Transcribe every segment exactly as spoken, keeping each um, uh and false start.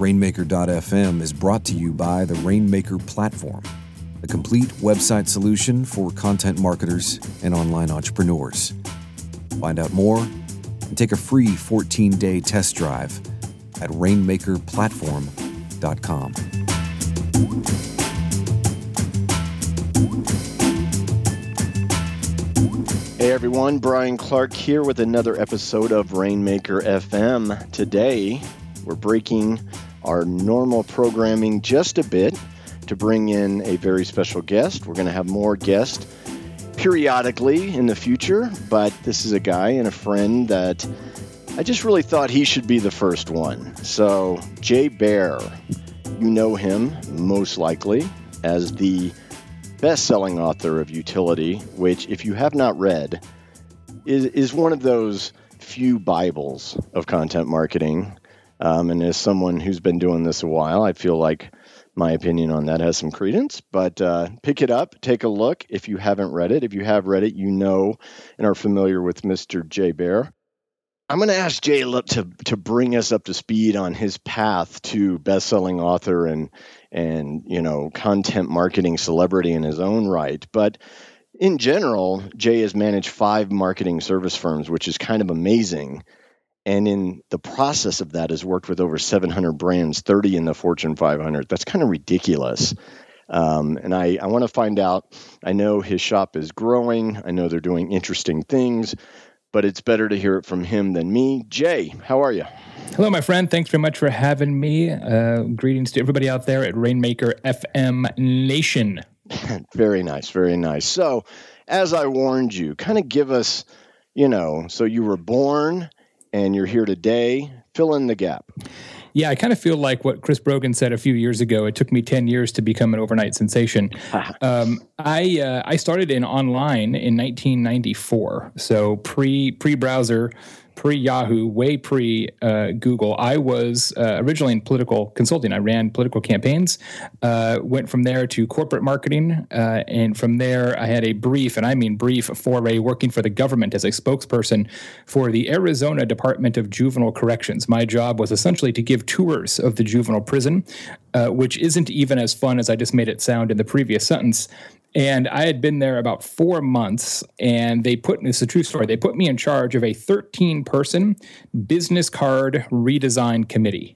Rainmaker dot f m is brought to you by the Rainmaker Platform, a complete website solution for content marketers and online entrepreneurs. Find out more and take a free fourteen-day test drive at rainmaker platform dot com. Hey everyone, Brian Clark here with another episode of Rainmaker F M. Today, we're breaking our normal programming just a bit to bring in a very special guest. We're going to have more guests periodically in the future, but this is a guy and a friend that I just really thought he should be the first one. So, Jay Baer, you know him most likely as the best-selling author of Utility, which, if you have not read, is, is one of those few Bibles of content marketing. Um, and as someone who's been doing this a while, I feel like my opinion on that has some credence. But uh, pick it up, take a look if you haven't read it. If you have read it, you know and are familiar with Mister Jay Baer. I'm going to ask Jay to to bring us up to speed on his path to best-selling author and and you know content marketing celebrity in his own right. But in general, Jay has managed five marketing service firms, which is kind of amazing. And in the process of that, has worked with over seven hundred brands, thirty in the Fortune five hundred. That's kind of ridiculous. Um, and I, I want to find out. I know his shop is growing. I know they're doing interesting things. But it's better to hear it from him than me. Jay, how are you? Hello, my friend. Thanks very much for having me. Uh, greetings to everybody out there at Rainmaker F M Nation. Very nice, very nice. So, as I warned you, kind of give us, you know, so you were born and you're here today. Fill in the gap. Yeah, I kind of feel like what Chris Brogan said a few years ago. It took me ten years to become an overnight sensation. um, I uh, I started in online in nineteen ninety-four, so pre pre browser, pre Yahoo, way pre uh, Google. I was uh, originally in political consulting. I ran political campaigns. Uh, went from there to corporate marketing, uh, and from there I had a brief, and I mean brief, foray working for the government as a spokesperson for the Arizona Department of Juvenile Corrections. My job was essentially to give tours of the juvenile prison, uh, which isn't even as fun as I just made it sound in the previous sentence. And I had been there about four months, and they put, this is a true story, they put me in charge of a thirteen-person business card redesign committee.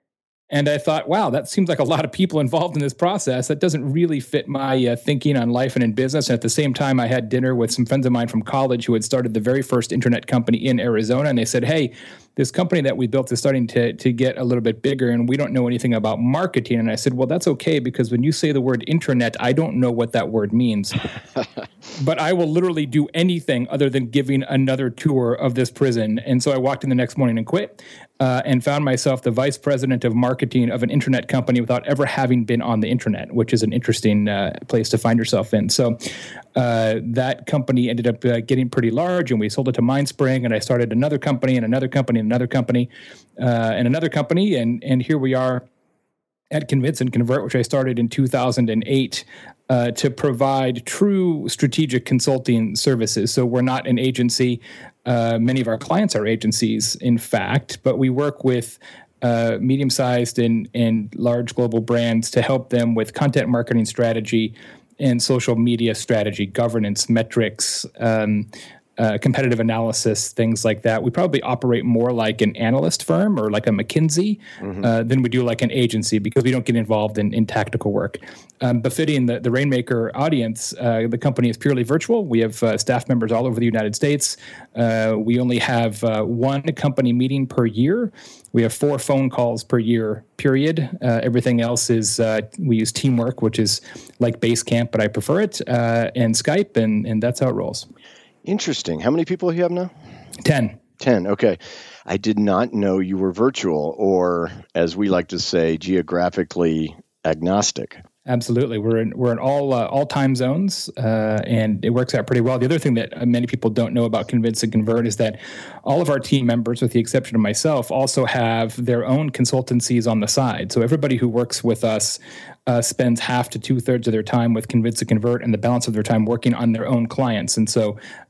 And I thought, wow, that seems like a lot of people involved in this process. That doesn't really fit my uh, thinking on life and in business. And at the same time, I had dinner with some friends of mine from college who had started the very first internet company in Arizona. And they said, hey, this company that we built is starting to, to get a little bit bigger, and we don't know anything about marketing. And I said, well, that's okay, because when you say the word internet, I don't know what that word means. But I will literally do anything other than giving another tour of this prison. And so I walked in the next morning and quit. Uh, and found myself the vice president of marketing of an internet company without ever having been on the internet, which is an interesting uh, place to find yourself in. So uh, that company ended up uh, getting pretty large, and we sold it to Mindspring, and I started another company and another company and another company uh, and another company, and and here we are at Convince and Convert, which I started in two thousand eight uh, to provide true strategic consulting services. So we're not an agency. Uh, many of our clients are agencies, in fact, but we work with uh, medium-sized and, and large global brands to help them with content marketing strategy and social media strategy, governance, metrics, um, Uh, competitive analysis, things like that. We probably operate more like an analyst firm or like a McKinsey mm-hmm. uh, than we do like an agency, because we don't get involved in, in tactical work. Um, befitting the, the Rainmaker audience, uh, the company is purely virtual. We have uh, staff members all over the United States. Uh, we only have uh, one company meeting per year. We have four phone calls per year, period. Uh, everything else is, uh, we use Teamwork, which is like Basecamp, but I prefer it, uh, and Skype, and, and that's how it rolls. Interesting. How many people do you have now? Ten. Ten. Okay. I did not know you were virtual, or as we like to say, geographically agnostic. Absolutely. We're in, we're in all uh, all time zones, uh, and it works out pretty well. The other thing that many people don't know about Convince and Convert is that all of our team members, with the exception of myself, also have their own consultancies on the side. So everybody who works with us uh, spends half to two-thirds of their time with Convince and Convert, and the balance of their time working on their own clients. And so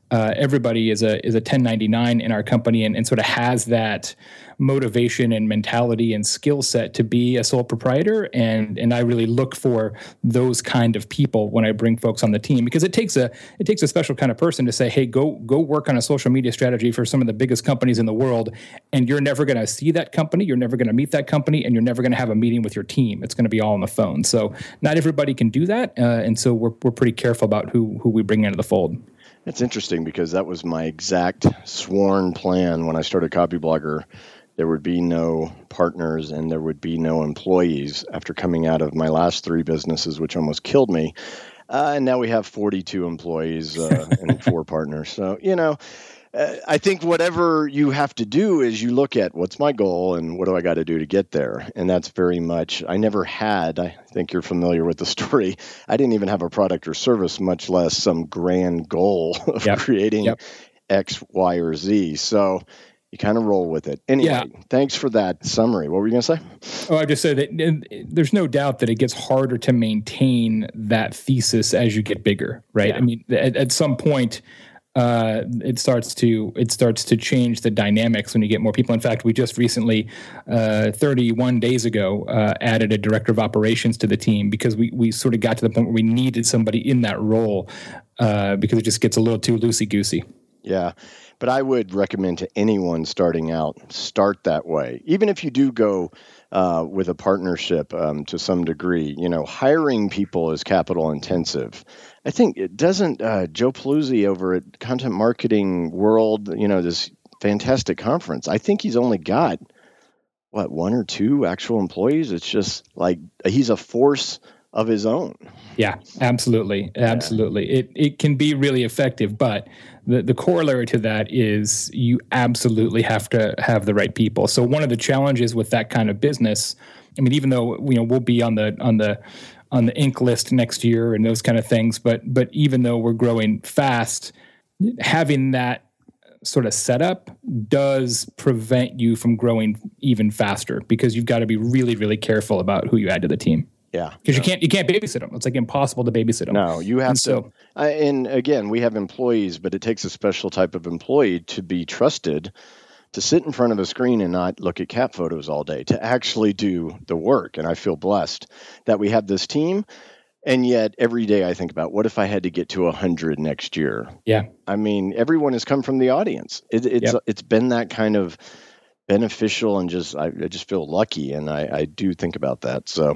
Uh, everybody is a is a ten ninety-nine in our company and, and sort of has that motivation and mentality and skill set to be a sole proprietor. And and I really look for those kind of people when I bring folks on the team, because it takes a it takes a special kind of person to say, hey, go go work on a social media strategy for some of the biggest companies in the world, and you're never going to see that company, you're never going to meet that company, and you're never going to have a meeting with your team. It's going to be all on the phone. So not everybody can do that, uh, and so we're we're pretty careful about who who we bring into the fold. It's interesting because that was my exact sworn plan when I started Copyblogger. There would be no partners and there would be no employees after coming out of my last three businesses, which almost killed me. Uh, and now we have forty-two employees uh, and four partners. So, you know, uh, I think whatever you have to do is you look at what's my goal and what do I got to do to get there. And that's very much, I never had, I think you're familiar with the story. I didn't even have a product or service, much less some grand goal of yep. creating yep. X, Y, or Z. So you kind of roll with it. Anyway, yeah. Thanks for that summary. What were you going to say? Oh, I just said that there's no doubt that it gets harder to maintain that thesis as you get bigger, right? Yeah. I mean, at, at some point, uh, it starts to it starts to change the dynamics when you get more people. In fact, we just recently, uh, thirty-one days ago, uh, added a director of operations to the team because we we sort of got to the point where we needed somebody in that role uh, because it just gets a little too loosey-goosey. Yeah. But I would recommend to anyone starting out, start that way. Even if you do go uh, with a partnership um, to some degree, you know, hiring people is capital intensive. I think it doesn't, uh, Joe Paluzzi over at Content Marketing World, you know, this fantastic conference, I think he's only got, what, one or two actual employees? It's just like he's a force of his own. Yeah, absolutely. Absolutely. Yeah. It it can be really effective, but the, the corollary to that is you absolutely have to have the right people. So one of the challenges with that kind of business, I mean, even though, you know, we'll be on the on the on the Inc list next year and those kind of things, but but even though we're growing fast, having that sort of setup does prevent you from growing even faster because you've got to be really, really careful about who you add to the team. Yeah, because no. you can't you can't babysit them. It's like impossible to babysit them. No, you have and to. So, uh, and again, we have employees, but it takes a special type of employee to be trusted to sit in front of a screen and not look at cat photos all day, to actually do the work. And I feel blessed that we have this team. And yet every day I think about, what if I had to get to one hundred next year? Yeah. I mean, everyone has come from the audience. It, it's yep. It's been that kind of beneficial, and just I, I just feel lucky. And I, I do think about that. So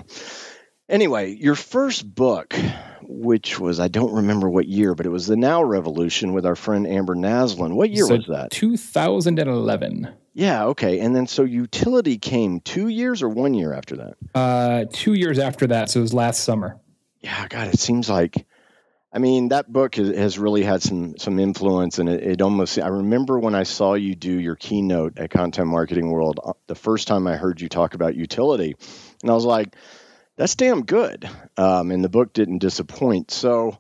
anyway, your first book, which was, I don't remember what year, but it was The Now Revolution with our friend Amber Naslund. What year so was that? two thousand eleven. Yeah, okay. And then so Utility came two years or one year after that? Uh, two years after that, so it was last summer. Yeah, God, it seems like, I mean, that book has, has really had some some influence, and it, it almost, I remember when I saw you do your keynote at Content Marketing World, the first time I heard you talk about Utility, and I was like, that's damn good. Um, and the book didn't disappoint. So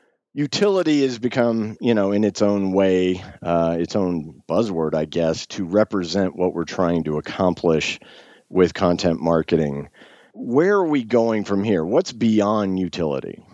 Utility has become, you know, in its own way, uh, its own buzzword, I guess, to represent what we're trying to accomplish with content marketing. Where are we going from here? What's beyond Utility?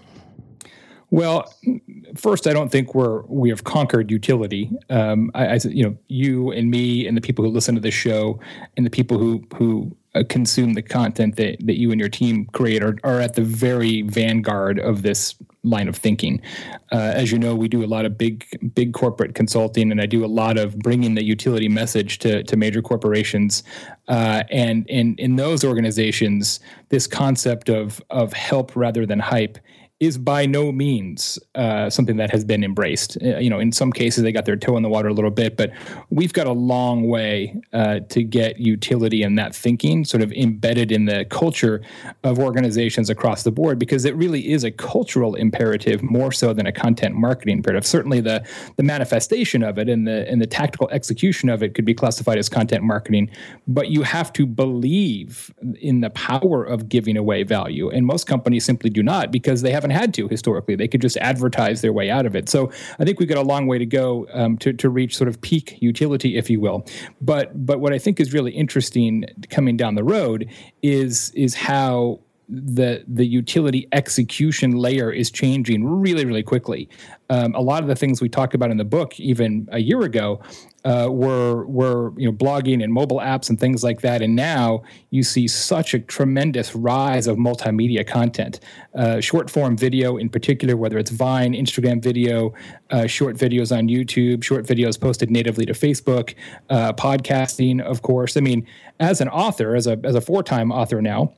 Well, first, I don't think we're we have conquered utility. Um, I, I, you know, you and me and the people who listen to this show and the people who who uh, consume the content that, that you and your team create are, are at the very vanguard of this line of thinking. Uh, as you know, we do a lot of big big corporate consulting, and I do a lot of bringing the utility message to to major corporations. Uh, and in in those organizations, this concept of of help rather than hype is by no means uh, something that has been embraced. Uh, you know, in some cases they got their toe in the water a little bit, but we've got a long way uh, to get utility and that thinking sort of embedded in the culture of organizations across the board, because it really is a cultural imperative more so than a content marketing imperative. Certainly the the manifestation of it and the and the tactical execution of it could be classified as content marketing, but you have to believe in the power of giving away value. And most companies simply do not, because they haven't had to historically. They could just advertise their way out of it. So I think we've got a long way to go um, to, to reach sort of peak utility, if you will. But but what I think is really interesting coming down the road is is how the the utility execution layer is changing really, really quickly. Um, a lot of the things we talked about in the book, even a year ago, uh, were were you know blogging and mobile apps and things like that. And now you see such a tremendous rise of multimedia content, uh, short form video in particular, whether it's Vine, Instagram video, uh, short videos on YouTube, short videos posted natively to Facebook, uh, podcasting, of course. I mean, as an author, as a as a four-time author now,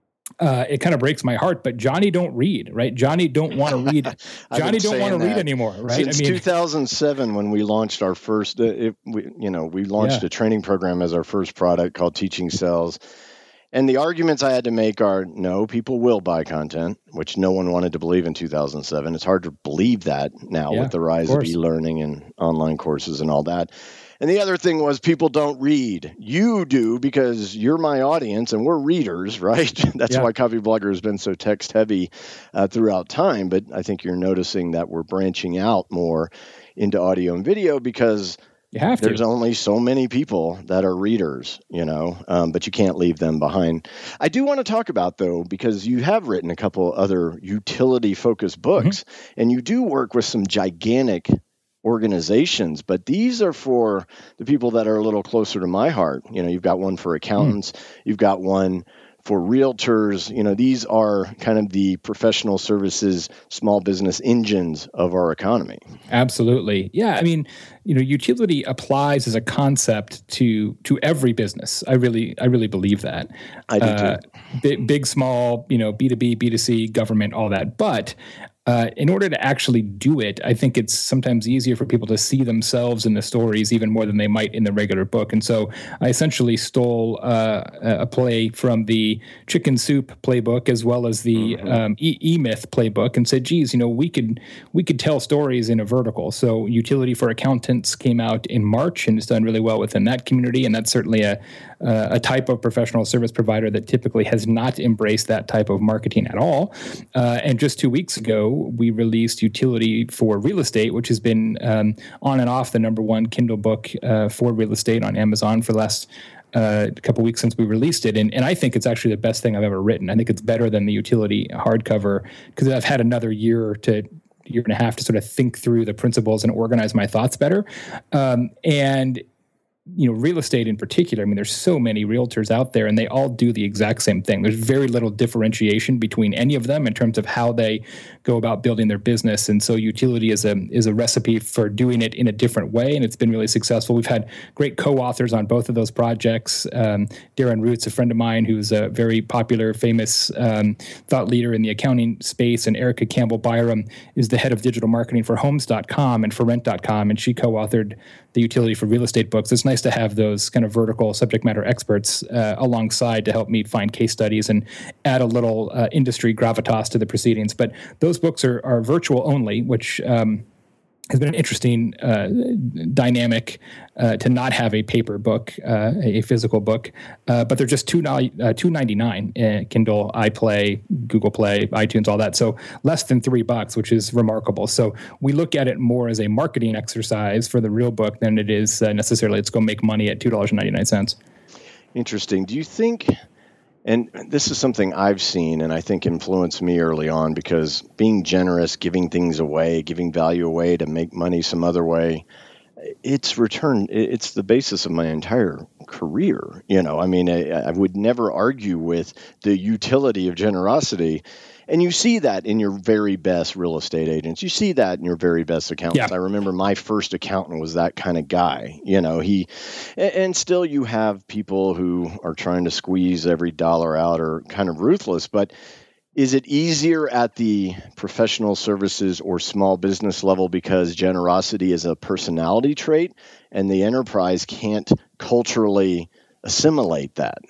uh, it kind of breaks my heart. But Johnny don't read, right? Johnny don't want to read. Johnny don't want to read anymore, right? Since I mean, two thousand seven, when we launched our first, uh, it, we, you know, we launched yeah. a training program as our first product called Teaching Sales. And the arguments I had to make are, no, people will buy content, which no one wanted to believe in two thousand seven. It's hard to believe that now yeah, with the rise of, of e-learning and online courses and all that. And the other thing was people don't read. You do because you're my audience and we're readers, right? That's yeah. why Copyblogger has been so text heavy uh, throughout time. But I think you're noticing that we're branching out more into audio and video because you have to. There's only so many people that are readers, you know, um, but you can't leave them behind. I do want to talk about, though, because you have written a couple other utility-focused books, mm-hmm. and you do work with some gigantic organizations, but these are for the people that are a little closer to my heart. You know, you've got one for accountants, mm. you've got one for realtors. You know, these are kind of the professional services, small business engines of our economy. Absolutely. Yeah. I mean, you know, utility applies as a concept to to every business. I really, I really believe that. I do uh, too. Big, big, small, you know, B two B, B two C, government, all that. But Uh, in order to actually do it, I think it's sometimes easier for people to see themselves in the stories even more than they might in the regular book. And so I essentially stole uh, a play from the Chicken Soup playbook as well as the mm-hmm. um, e- E-Myth playbook and said, geez, you know, we could we could tell stories in a vertical. So Utility for Accountants came out in March and has done really well within that community. And that's certainly a, uh, a type of professional service provider that typically has not embraced that type of marketing at all. Uh, and just two weeks ago, we released Utility for Real Estate, which has been um, on and off the number one Kindle book uh, for real estate on Amazon for the last uh, couple weeks since we released it. And, and I think it's actually the best thing I've ever written. I think it's better than the Utility hardcover because I've had another year to year and a half to sort of think through the principles and organize my thoughts better. Um, and you know, real estate in particular, I mean, there's so many realtors out there and they all do the exact same thing. There's very little differentiation between any of them in terms of how they go about building their business. And so Utility is a is a recipe for doing it in a different way. And it's been really successful. We've had great co-authors on both of those projects. Um, Darren Roots, a friend of mine who's a very popular, famous um, thought leader in the accounting space. And Erica Campbell Byram is the head of digital marketing for homes dot com and for rent dot com. And she co-authored the Utility for Real Estate books. It's nice to have those kind of vertical subject matter experts uh, alongside to help me find case studies and add a little uh, industry gravitas to the proceedings. But those books are, are virtual only, which um, has been an interesting uh, dynamic uh, to not have a paper book, uh, a physical book, uh, but they're just two uh, two ninety nine. Uh, Kindle, iPlay, Google Play, iTunes, all that. So less than three bucks, which is remarkable. So we look at it more as a marketing exercise for the real book than it is uh, necessarily let's go make money at two dollars and ninety nine cents. Interesting. Do you think? And this is something I've seen and I think influenced me early on because being generous, giving things away, giving value away to make money some other way, it's return. It's the basis of my entire career. You know, I mean, I, I would never argue with the utility of generosity. And you see that in your very best real estate agents. You see that in your very best accountants. Yeah. I remember my first accountant was that kind of guy. You know, he, and still you have people who are trying to squeeze every dollar out or kind of ruthless. But is it easier at the professional services or small business level because generosity is a personality trait and the enterprise can't culturally assimilate that?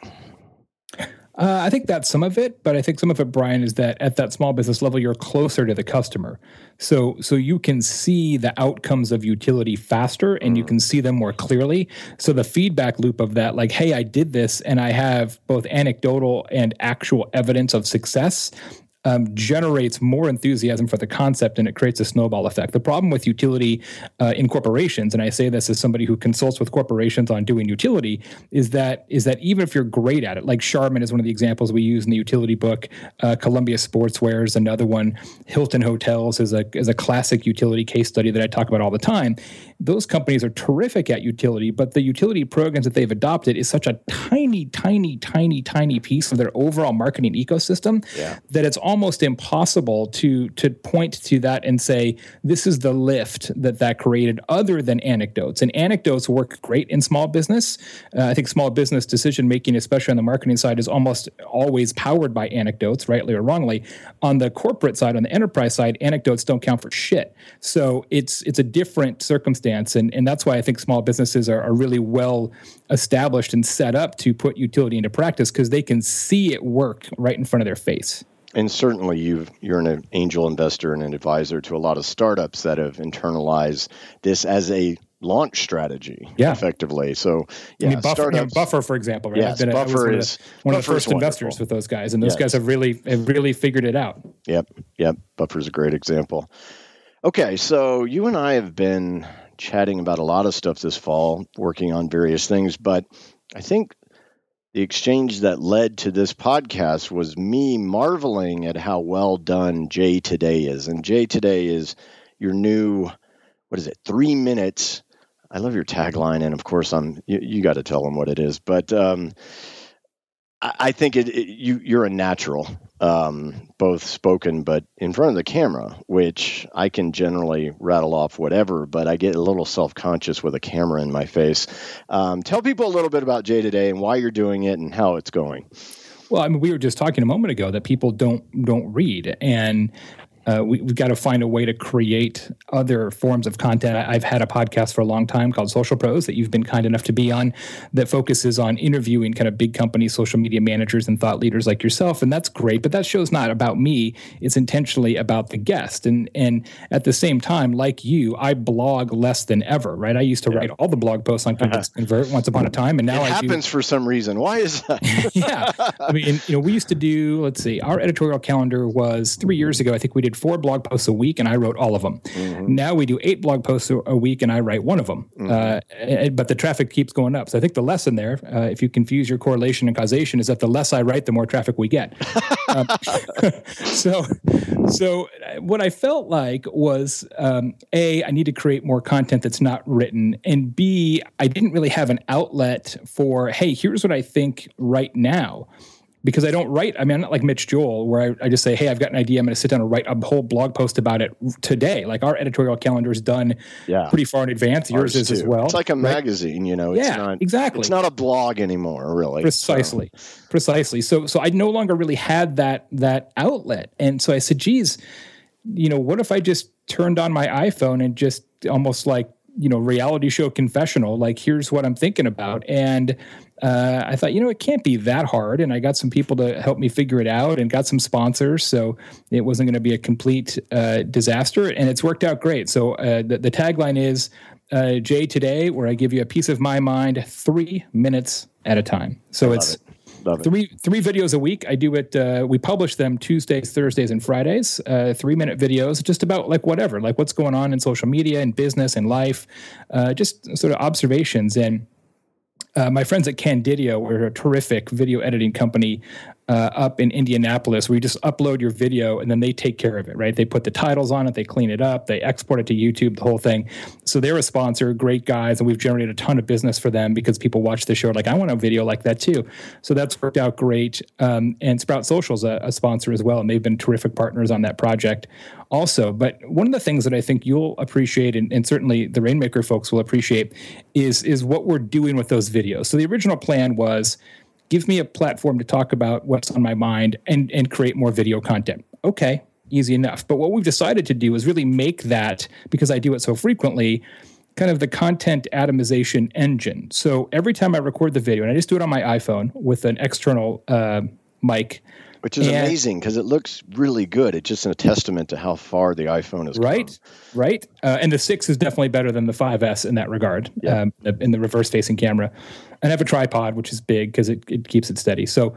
Uh, I think that's some of it, but I think some of it, Brian, is that at that small business level, you're closer to the customer. So so you can see the outcomes of utility faster and you can see them more clearly. So the feedback loop of that, like, hey, I did this and I have both anecdotal and actual evidence of success, um, generates more enthusiasm for the concept, and it creates a snowball effect. The problem with utility uh, in corporations, and I say this as somebody who consults with corporations on doing utility, is that is that even if you're great at it, like Charmin is one of the examples we use in the utility book, uh, Columbia Sportswear is another one, Hilton Hotels is a is a classic utility case study that I talk about all the time. Those companies are terrific at utility, but the utility programs that they've adopted is such a tiny, tiny, tiny, tiny piece of their overall marketing ecosystem yeah. that it's almost impossible to to point to that and say, this is the lift that that created, other than anecdotes. And anecdotes work great in small business. Uh, I think small business decision-making, especially on the marketing side, is almost always powered by anecdotes, rightly or wrongly. On the corporate side, on the enterprise side, anecdotes don't count for shit. So it's it's a different circumstance. And, and that's why I think small businesses are, are really well established and set up to put utility into practice, because they can see it work right in front of their face. And certainly you've, you're an angel investor and an advisor to a lot of startups that have internalized this as a launch strategy yeah. effectively. So yeah, I mean, Buffer, you know, Buffer, for example, right? Yes, I've been a, Buffer one is of the, one of the first wonderful. investors with those guys, and those yes. guys have really have really figured it out. Yep, yep. Buffer's a great example. Okay, so you and I have been chatting about a lot of stuff this fall, working on various things, but I think the exchange that led to this podcast was me marveling at how well done Jay Today is. And Jay Today is your new, what is it, three minutes. I love your tagline, and of course, I'm you, you got to tell them what it is. But um, I, I think it, it, you you're a natural, um, both spoken but in front of the camera, which I can generally rattle off whatever, but I get a little self-conscious with a camera in my face. Um, tell people a little bit about Jay Today and why you're doing it and how it's going. Well, I mean, we were just talking a moment ago that people don't don't read, and Uh, we, we've got to find a way to create other forms of content. I, I've had a podcast for a long time called Social Pros that you've been kind enough to be on, that focuses on interviewing kind of big company social media managers and thought leaders like yourself, and that's great. But that show's not about me; it's intentionally about the guest. And and at the same time, like you, I blog less than ever. Right? I used to yeah. write all the blog posts on Convince Convert once upon a time, and now it I happens do, for some reason. Why is that? yeah, I mean, you know, we used to do. Let's see, our editorial calendar was three years ago. I think we did four blog posts a week, and I wrote all of them. Mm-hmm. Now we do eight blog posts a week, and I write one of them. Mm-hmm. Uh, but the traffic keeps going up. So I think the lesson there, uh, if you confuse your correlation and causation, is that the less I write, the more traffic we get. um, so, so what I felt like was, um, A, I need to create more content that's not written, and B, I didn't really have an outlet for, hey, here's what I think right now. Because I don't write, I mean, I'm not like Mitch Joel, where I, I just say, hey, I've got an idea, I'm going to sit down and write a whole blog post about it today. Like, our editorial calendar is done yeah. pretty far in advance. Yours is too. As well. It's like a right? magazine, you know. It's yeah, not, exactly. It's not a blog anymore, really. Precisely, so. precisely. So, so I no longer really had that that outlet, and so I said, geez, you know, what if I just turned on my iPhone and just almost like, you know, reality show confessional, like, here's what I'm thinking about. And uh, I thought, you know, it can't be that hard. And I got some people to help me figure it out and got some sponsors. So it wasn't going to be a complete uh, disaster. And it's worked out great. So uh, the, the tagline is uh, Jay Today, where I give you a piece of my mind three minutes at a time. So it's it. Love three it. three videos a week. I do it. Uh, we publish them Tuesdays, Thursdays, and Fridays. Uh, three minute videos, just about like whatever, like what's going on in social media and business and life, uh, just sort of observations. And uh, my friends at Candidio, we're a terrific video editing company uh, up in Indianapolis, where you just upload your video and then they take care of it, right? They put the titles on it, they clean it up, they export it to YouTube, the whole thing. So they're a sponsor, great guys, and we've generated a ton of business for them because people watch the show like, I want a video like that too. So that's worked out great. Um, and Sprout Social's a, a sponsor as well, and they've been terrific partners on that project also. But one of the things that I think you'll appreciate, and, and certainly the Rainmaker folks will appreciate, is, is what we're doing with those videos. So the original plan was, give me a platform to talk about what's on my mind and, and create more video content. Okay, easy enough. But what we've decided to do is really make that, because I do it so frequently, kind of the content atomization engine. So every time I record the video, and I just do it on my iPhone with an external uh, mic. Which is and, amazing because it looks really good. It's just a testament to how far the iPhone has right, come. Right, right. Uh, and the six is definitely better than the five S in that regard, yeah. um, in the reverse-facing camera. And I have a tripod, which is big because it, it keeps it steady. So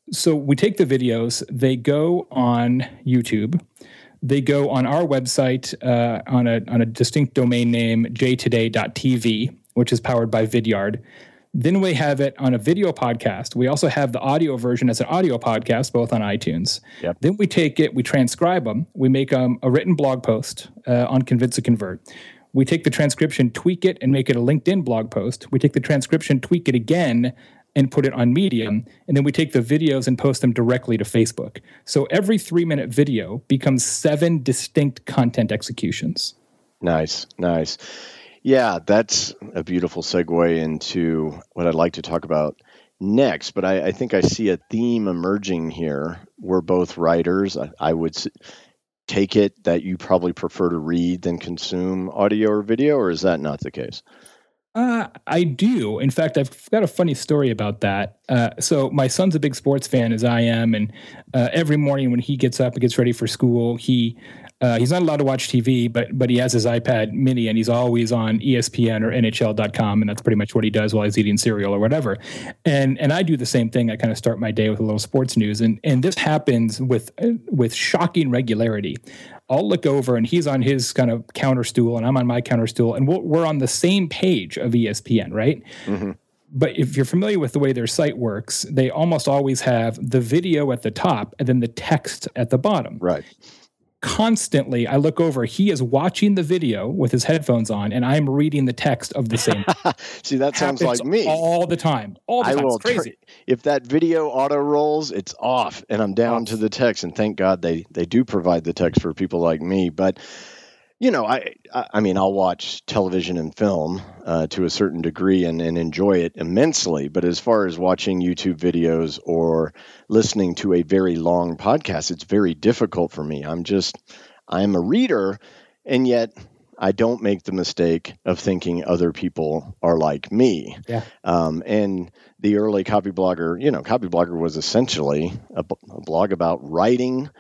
So we take the videos, they go on YouTube, they go on our website uh, on a on a distinct domain name, j today dot t v, which is powered by Vidyard. Then we have it on a video podcast. We also have the audio version as an audio podcast, both on iTunes. Yep. Then we take it, we transcribe them, we make um, a written blog post uh, on Convince a Convert. We take the transcription, tweak it, and make it a LinkedIn blog post. We take the transcription, tweak it again, and put it on Medium. And then we take the videos and post them directly to Facebook. So every three-minute video becomes seven distinct content executions. Nice, nice. Yeah, that's a beautiful segue into what I'd like to talk about next. But I, I think I see a theme emerging here. We're both writers. I, I would s- take it that you probably prefer to read than consume audio or video, or is that not the case? Uh, I do. In fact, I've got a funny story about that. Uh, so my son's a big sports fan, as I am, and uh, every morning when he gets up and gets ready for school, he uh, he's not allowed to watch T V, but but he has his iPad Mini, and he's always on E S P N or N H L dot com, and that's pretty much what he does while he's eating cereal or whatever. And and I do the same thing. I kind of start my day with a little sports news, and and this happens with with shocking regularity. I'll look over and he's on his kind of counter stool and I'm on my counter stool, and we'll, we're on the same page of E S P N, right? Mm-hmm. But if you're familiar with the way their site works, they almost always have the video at the top and then the text at the bottom. Right. Constantly, I look over, he is watching the video with his headphones on, and I'm reading the text of the same. See, that sounds like me. All the time. All the I time. will It's crazy. Tr- if that video auto rolls, it's off, and I'm down off. to the text. And thank God they, they do provide the text for people like me. But, you know, I I mean, I'll watch television and film uh, to a certain degree and, and enjoy it immensely. But as far as watching YouTube videos or listening to a very long podcast, it's very difficult for me. I'm just, I'm a reader, and yet I don't make the mistake of thinking other people are like me. Yeah. Um, and the early Copy Blogger, you know, Copy Blogger was essentially a, a blog about writing,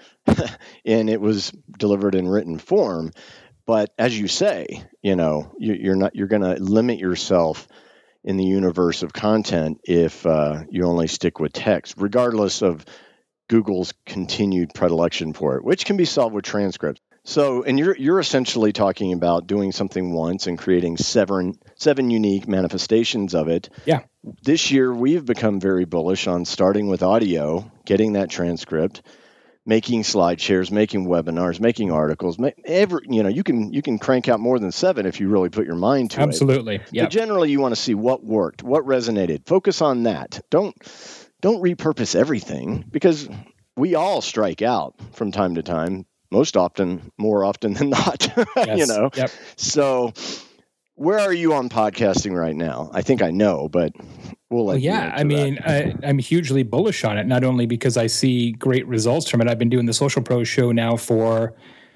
and it was delivered in written form. But as you say, you know, you, you're not, you're going to limit yourself in the universe of content if uh, you only stick with text, regardless of Google's continued predilection for it, which can be solved with transcripts. So, and you're you're essentially talking about doing something once and creating seven seven unique manifestations of it. Yeah. This year, we've become very bullish on starting with audio, getting that transcript, making slide shares, making webinars, making articles. ma- Every you know, you can you can crank out more than seven if you really put your mind to it. Absolutely. Yeah. But generally, you want to see what worked, what resonated. Focus on that. Don't don't repurpose everything, because we all strike out from time to time. Most often, more often than not, Yes. you know. Yep. So, where are you on podcasting right now? I think I know, but we'll let Well, you yeah, answer I mean, that. I, I'm hugely bullish on it, not only because I see great results from it. I've been doing the Social Pros show now for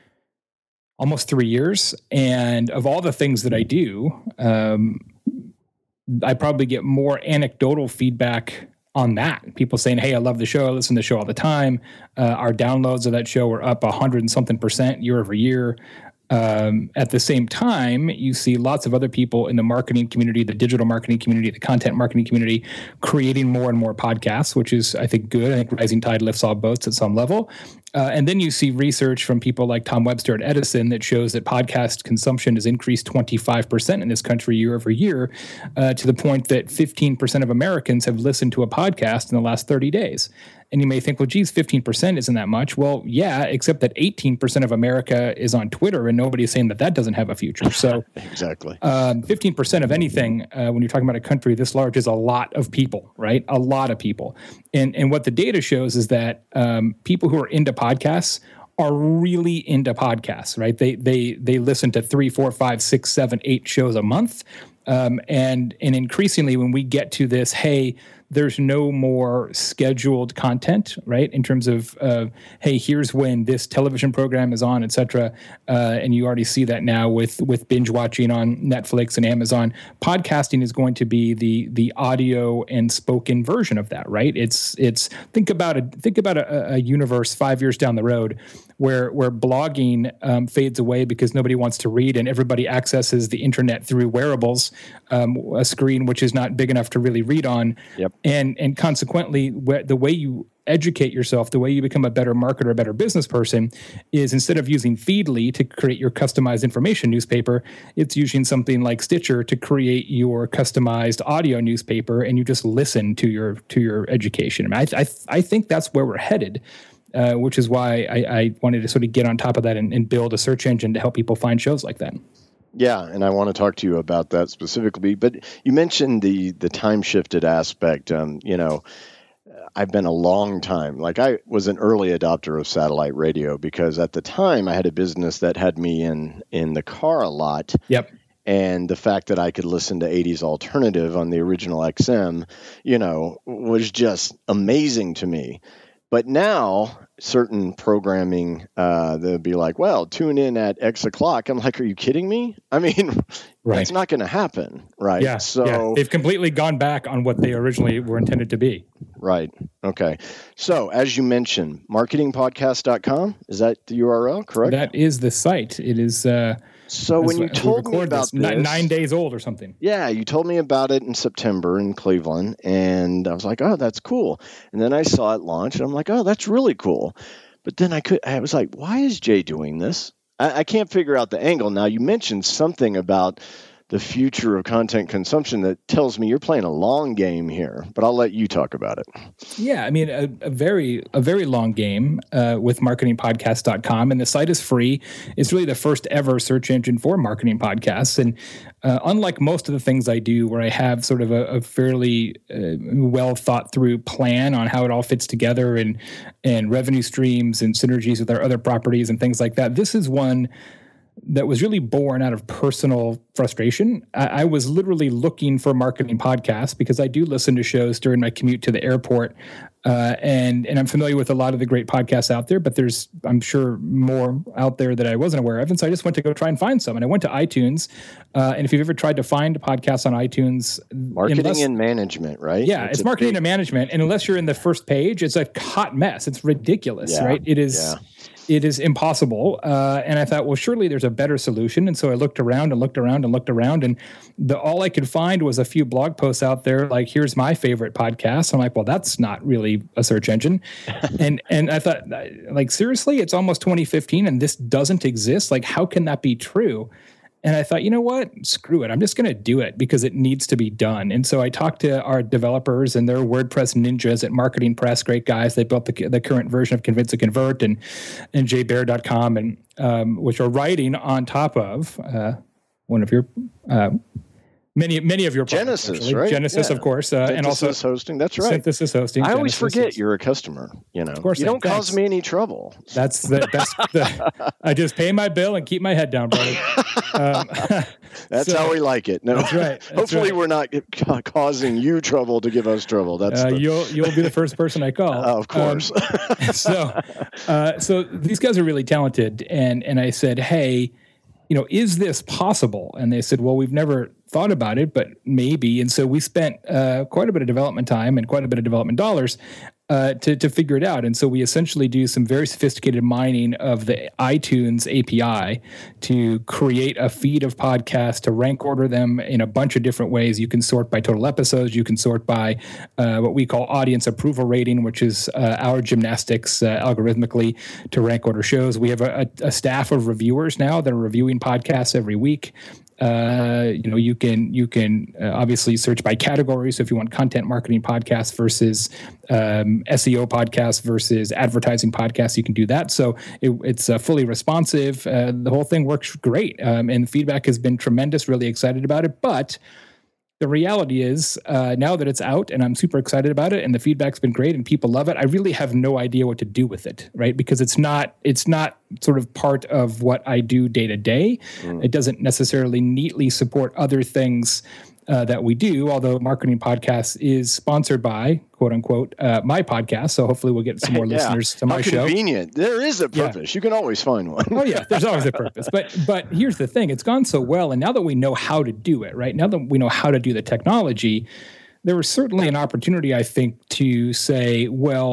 almost three years. And of all the things that I do, um, I probably get more anecdotal feedback on that. People saying, hey, I love the show. I listen to the show all the time. Uh, our downloads of that show are up a hundred and something percent year over year. Um, at the same time, you see lots of other people in the marketing community, the digital marketing community, the content marketing community, creating more and more podcasts, which is, I think, good. I think rising tide lifts all boats at some level. Uh, and then you see research from people like Tom Webster at Edison that shows that podcast consumption has increased twenty-five percent in this country year over year, uh, to the point that fifteen percent of Americans have listened to a podcast in the last thirty days. And you may think, well, geez, fifteen percent isn't that much. Well, yeah, except that eighteen percent of America is on Twitter, and nobody's saying that that doesn't have a future. So exactly. um, fifteen percent of anything, uh, when you're talking about a country this large, is a lot of people, right? A lot of people. And and what the data shows is that um, people who are into podcasts are really into podcasts, right? They they they listen to three, four, five, six, seven, eight shows a month. Um, and and increasingly, when we get to this, hey, there's no more scheduled content, right? In terms of, uh, hey, here's when this television program is on, et cetera. Uh, and you already see that now with with binge watching on Netflix and Amazon. Podcasting is going to be the the audio and spoken version of that, right? It's it's think about a think about a, a universe five years down the road where where blogging um, fades away because nobody wants to read and everybody accesses the internet through wearables, um, a screen which is not big enough to really read on. Yep. And and consequently, wh- the way you educate yourself, the way you become a better marketer, a better business person, is instead of using Feedly to create your customized information newspaper, it's using something like Stitcher to create your customized audio newspaper, and you just listen to your to your education. I mean, I, I, I think that's where we're headed, uh, which is why I, I wanted to sort of get on top of that and, and build a search engine to help people find shows like that. Yeah, and I want to talk to you about that specifically. But you mentioned the the time shifted aspect. Um, you know, I've been a long time, like I was an early adopter of satellite radio because at the time I had a business that had me in, in the car a lot. Yep. And the fact that I could listen to eighties alternative on the original X M, you know, was just amazing to me. But now certain programming, uh, they'll be like, well, tune in at X o'clock. I'm like, are you kidding me? I mean, right. That's not going to happen, right? Yeah, so yeah. They've completely gone back on what they originally were intended to be. Right. Okay. So as you mentioned, marketing podcast dot com, is that the U R L, correct? That is the site. It is... Uh, So when you told me about this, nine, nine days old or something. Yeah, you told me about it in September in Cleveland, and I was like, "Oh, that's cool." And then I saw it launch, and I'm like, "Oh, that's really cool." But then I could, I was like, "Why is Jay doing this?" I, I can't figure out the angle. Now you mentioned something about the future of content consumption that tells me you're playing a long game here, but I'll let you talk about it. Yeah, I mean, a, a very a very long game uh, with marketing podcast dot com, and the site is free. It's really the first ever search engine for marketing podcasts, and uh, unlike most of the things I do, where I have sort of a, a fairly uh, well thought through plan on how it all fits together and and revenue streams and synergies with our other properties and things like that, this is one that was really born out of personal frustration. I, I was literally looking for marketing podcasts because I do listen to shows during my commute to the airport. Uh, and, and I'm familiar with a lot of the great podcasts out there, but there's, I'm sure, more out there that I wasn't aware of. And so I just went to go try and find some. And I went to iTunes. Uh, and if you've ever tried to find podcasts on iTunes, marketing unless, and management, right? Yeah, it's it's marketing big... and management. And unless you're in the first page, it's a hot mess. It's ridiculous, yeah, right? It is. Yeah. It is impossible. Uh, and I thought, well, surely there's a better solution. And so I looked around and looked around and looked around. And the all I could find was a few blog posts out there like, here's my favorite podcast. I'm like, well, that's not really a search engine. and and I thought, like, seriously, it's almost twenty fifteen and this doesn't exist? Like, how can that be true? And I thought, you know what? Screw it. I'm just going to do it because it needs to be done. And so I talked to our developers and their WordPress ninjas at Marketing Press, great guys. They built the, the current version of Convince and Convert and, and j bear dot com, and um, which are writing on top of uh, one of your uh, many many of your Genesis, products, right? Genesis, yeah. of course, uh, and also hosting. That's right. Synthesis hosting. I always Genesis forget is, you're a customer. You know, of course, you don't thanks. cause me any trouble. That's the best. the, I just pay my bill and keep my head down, brother. Um, That's so, how we like it. No, that's right. That's hopefully, right. we're not ca- causing you trouble to give us trouble. That's uh, the... you'll you'll be the first person I call. Uh, of course. Um, so, uh, so these guys are really talented, and and I said, hey, you know, is this possible? And they said, well, we've never thought about it, but maybe. And so we spent uh, quite a bit of development time and quite a bit of development dollars uh, to to figure it out. And so we essentially do some very sophisticated mining of the iTunes A P I to create a feed of podcasts, to rank order them in a bunch of different ways. You can sort by total episodes. You can sort by uh, what we call audience approval rating, which is uh, our gymnastics uh, algorithmically to rank order shows. We have a, a, a staff of reviewers now that are reviewing podcasts every week. Uh, you know, you can you can uh, obviously search by category. So if you want content marketing podcasts versus um, S E O podcasts versus advertising podcasts, you can do that. So it, it's uh, fully responsive. Uh, the whole thing works great, um, and the feedback has been tremendous. Really excited about it, but the reality is, uh, now that it's out and I'm super excited about it and the feedback's been great and people love it, I really have no idea what to do with it, right? Because it's not it's not sort of part of what I do day to day. It doesn't necessarily neatly support other things uh, that we do, although Marketing Podcast is sponsored by, quote unquote, uh, my podcast. So hopefully we'll get some more yeah. listeners to my How show. Convenient. There is a purpose. Yeah. You can always find one. Oh yeah, there's always a purpose. But but here's the thing: it's gone so well, and now that we know how to do it, right? Now that we know how to do the technology, there was certainly an opportunity, I think, to say, well,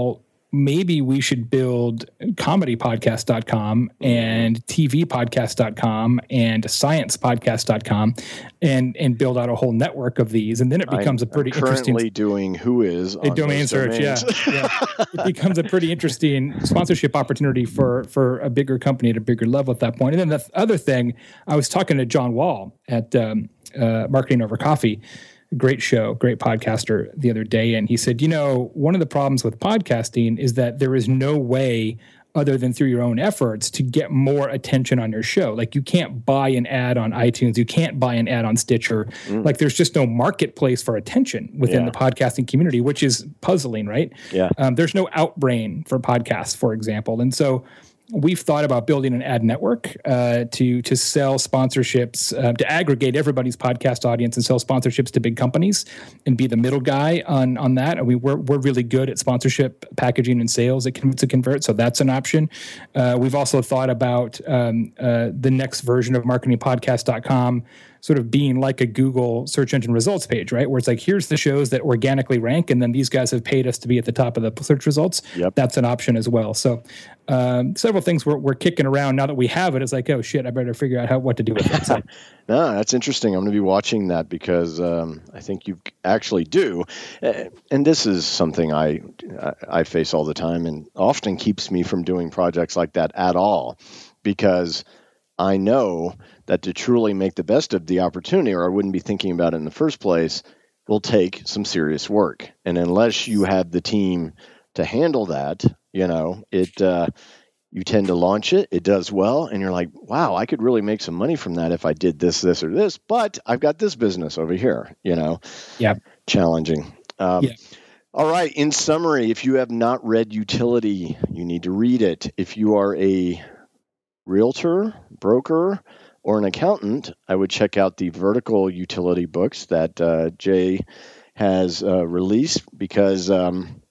maybe we should build comedy podcast dot com and T V podcast dot com and science podcast dot com and and build out a whole network of these. And then it becomes I'm, a pretty I'm currently interesting doing who is a domain search. Yeah, yeah. It becomes a pretty interesting sponsorship opportunity for for a bigger company at a bigger level at that point. And then the other thing, I was talking to John Wall at um, uh, Marketing Over Coffee. Great show, great podcaster the other day. And he said, you know, one of the problems with podcasting is that there is no way other than through your own efforts to get more attention on your show. Like you can't buy an ad on iTunes. You can't buy an ad on Stitcher. Mm. Like there's just no marketplace for attention within yeah. the podcasting community, which is puzzling, right? Yeah. Um, there's no Outbrain for podcasts, for example. And so we've thought about building an ad network uh, to to sell sponsorships, uh, to aggregate everybody's podcast audience and sell sponsorships to big companies and be the middle guy on on that. And we we're we're really good at sponsorship packaging and sales at to convert, so that's an option. Uh, we've also thought about um, uh, the next version of marketing podcast dot com sort of being like a Google search engine results page, right? Where it's like, here's the shows that organically rank, and then these guys have paid us to be at the top of the search results. Yep. That's an option as well. So um, several things we're, we're kicking around now that we have it. It's like, oh shit, I better figure out how what to do with it. So, no, that's interesting. I'm going to be watching that because um, I think you actually do. And this is something I, I face all the time and often keeps me from doing projects like that at all, because I know that to truly make the best of the opportunity, or I wouldn't be thinking about it in the first place, will take some serious work. And unless you have the team to handle that, you know, it uh, you tend to launch it, it does well, and you're like, wow, I could really make some money from that if I did this, this, or this, but I've got this business over here, you know. Yeah. Challenging. Um, yeah. All right. In summary, if you have not read Utility, you need to read it. If you are a realtor, broker, or an accountant, I would check out the vertical utility books that uh, Jay has uh, released, because um,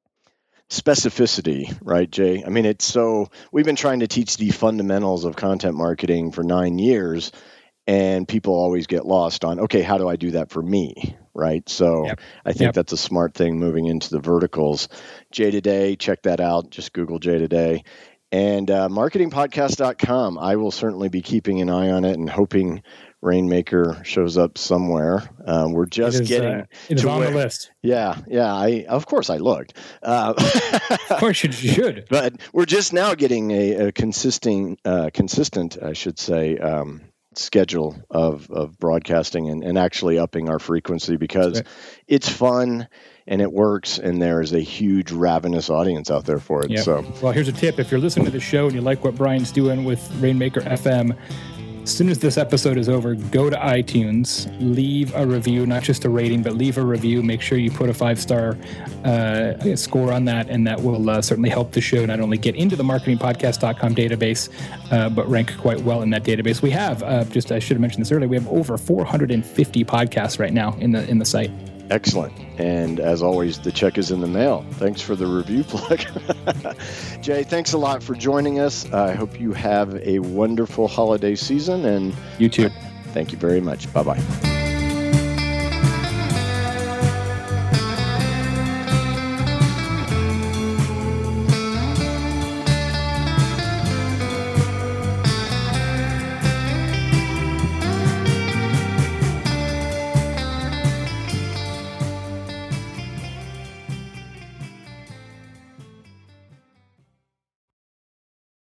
specificity, right, Jay? I mean, it's so, we've been trying to teach the fundamentals of content marketing for nine years, and people always get lost on, okay, how do I do that for me, right? So yep. I think yep. that's a smart thing moving into the verticals. Jay Today, check that out. Just Google Jay Today. And uh, marketing podcast dot com, I will certainly be keeping an eye on it and hoping Rainmaker shows up somewhere. Um, we're just it is, getting uh, it is on where, the list. Yeah, yeah. I of course I looked. Uh, of course you should. But we're just now getting a, a consistent, uh, consistent, I should say, um, schedule of of broadcasting and, and actually upping our frequency, because right. it's fun. And it works, and there is a huge ravenous audience out there for it. Yep. So, well, here's a tip. If you're listening to the show and you like what Brian's doing with Rainmaker F M, as soon as this episode is over, go to iTunes, leave a review, not just a rating, but leave a review. Make sure you put a five-star uh, score on that, and that will uh, certainly help the show not only get into the marketing podcast dot com database, uh, but rank quite well in that database. We have, uh, just I should have mentioned this earlier, we have over four hundred fifty podcasts right now in the in the site. Excellent. And as always, the check is in the mail. Thanks for the review plug. Jay, thanks a lot for joining us. I hope you have a wonderful holiday season. And you too. Thank you very much. Bye-bye.